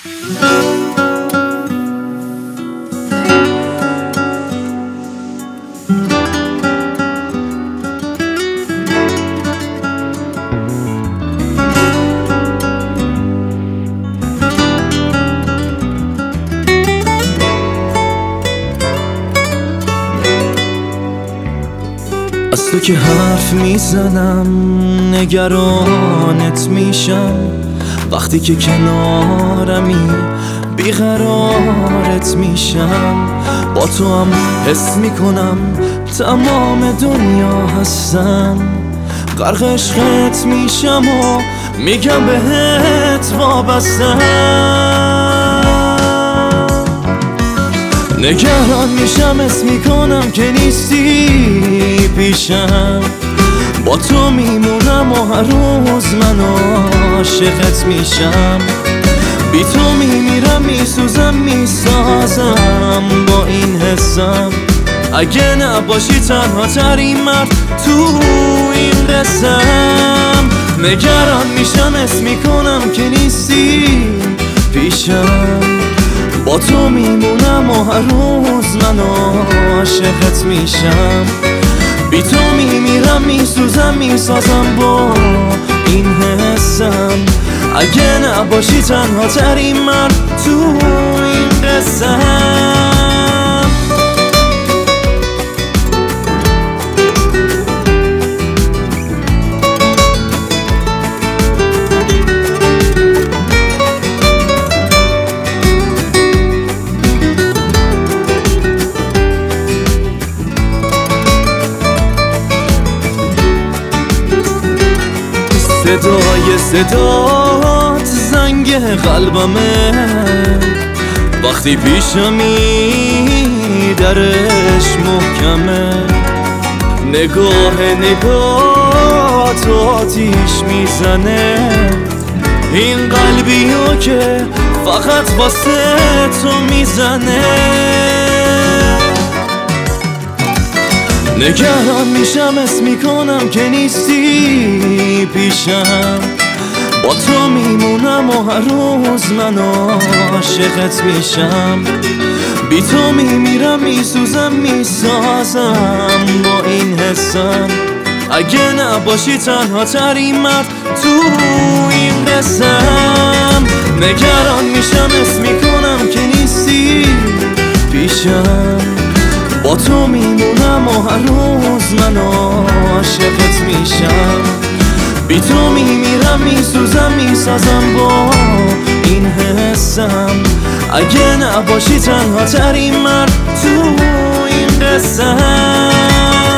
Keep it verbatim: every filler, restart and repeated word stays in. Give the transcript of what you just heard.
از تو که حرف میزنم نگرانت میشم، وقتی که کنارمی بیقرارت میشم. با تو هم حس میکنم تمام دنیا هستم، غرق عشقت میشم و میگم بهت وابستم. نگران میشم حس میکنم که نیستی پیشم، با تو میمونم و هر روز من عاشقت میشم. بی تو میمیرم میسوزم میسازم با این حسم، اگه نباشی تنها ترین مرد تو این قسم. نگران میشم حس میکنم که نیستی پیشم، با تو میمونم و هر روز من عاشقت میشم. بی تو میمیرم میسوزم میسازم با این حسم، اگه نباشی تنها ترین مرد تو این قسم. صدای صدات زنگ قلبمه، وقتی پیشمی درش محکمه. نگاه نگاه تو آتیش میزنه، این قلبیو که فقط واسه تو میزنه. نگران میشم حس میکنم که نیستی پیشم، با تو میمونم و هر روز من عاشقت میشم. بی تو میمیرم میسوزم میسازم با این حسم، اگه نباشی تنها ترین مرد تو این قسم. نگران میشم حس میکنم که نیستی پیشم، با تو میمونم و هر روز من عاشقت میشم. بی تو میمیرم میسوزم میسازم با این حسم، اگه نباشی تنها ترین مرد تو این قسم.